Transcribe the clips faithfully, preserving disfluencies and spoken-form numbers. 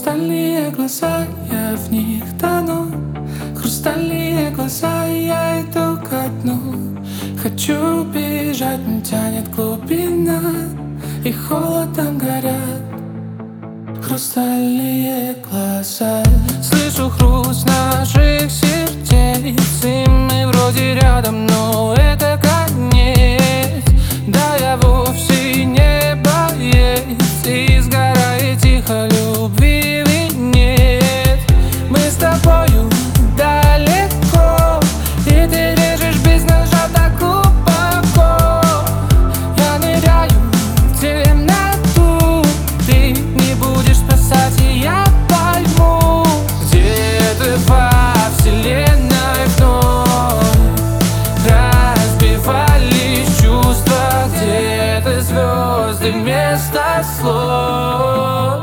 Хрустальные глаза, я в них тону. Хрустальные глаза, я иду ко дну. Хочу бежать, но тянет глубина, и холодом горят хрустальные глаза. Слышу хруст наших сердец, и мы вроде рядом, но это конец. Да, я вовсе не боец, и сгорает тихо любви венец. Мы с тобою далеко, и ты режешь без ножа так глубоко. Я ныряю в темноту, ты не будешь спасать, и я пойму, где-то во вселенной вновь разбивались чувства, где-то звезды вместо слов.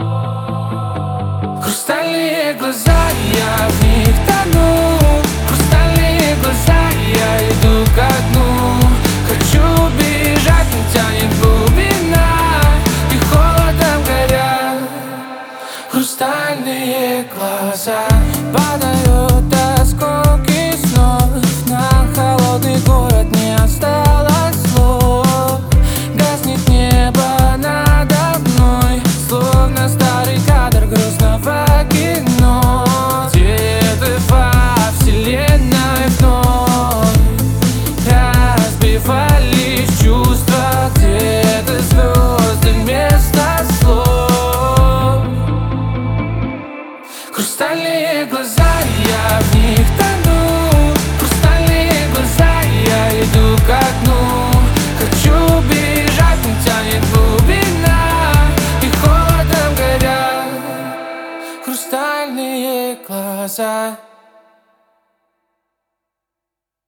Хрустальные глаза, я в них тону. Хрустальные глаза, я иду ко дну. Хочу бежать, но тянет глубина, и холодом горят хрустальные глаза. Падают осколки снов, на холодный город не осталось слов. Гаснет небо надо мной, словно старый кадр грустного кино. Где-то во вселенной вновь разбивались чувства, где-то звезды вместо слов. Хрустальные глаза, я в них тону. Хрустальные глаза, я иду ко дну. Хочу бежать, но тянет глубина, и холодом горят хрустальные глаза.